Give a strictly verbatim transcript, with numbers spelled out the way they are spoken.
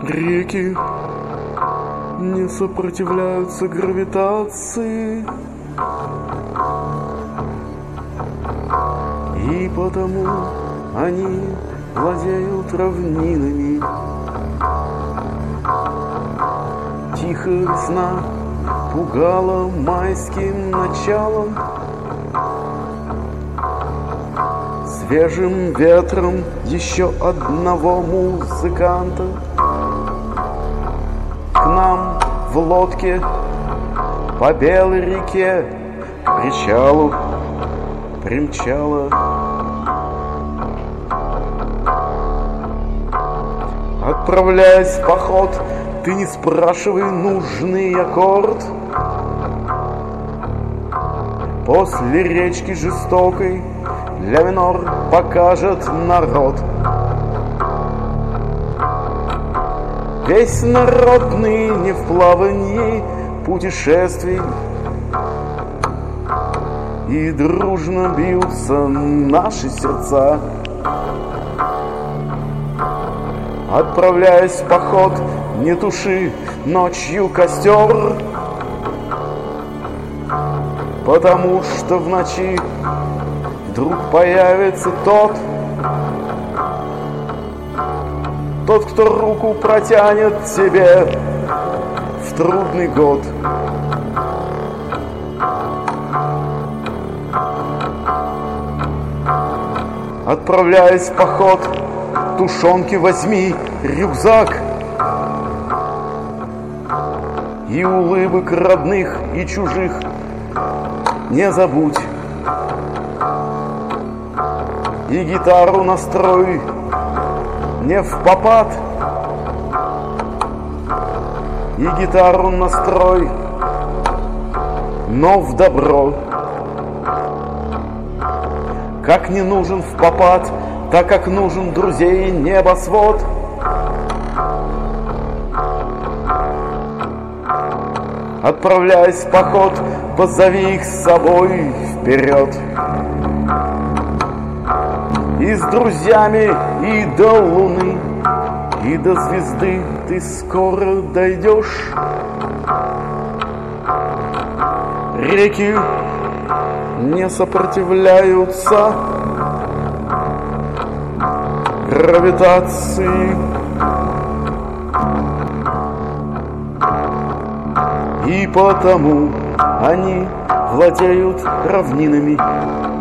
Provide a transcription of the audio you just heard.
Реки не сопротивляются гравитации, и потому они владеют равнинами. Тихая весна пугала майским началом, свежим ветром еще одного музыканта. К нам в лодке по белой реке к причалу примчала. Отправляясь в поход, ты не спрашивай нужный аккорд. После речки жестокой ля минор покажет народ. Весь народ ныне в плавании путешествий, и дружно бьются наши сердца. Отправляясь в поход, не туши ночью костер, потому что в ночи вдруг появится тот, Тот, кто руку протянет тебе в трудный год. Отправляясь в поход, тушенки возьми рюкзак, и улыбок родных и чужих не забудь. И гитару настрой не впопад, и гитару настрой, но в добро. Как не нужен впопад, так как нужен друзей небосвод. Отправляясь в поход, позови их с собой вперед. И с друзьями, и до луны, и до звезды ты скоро дойдешь. Реки не сопротивляются гравитации, и потому они владеют равнинами.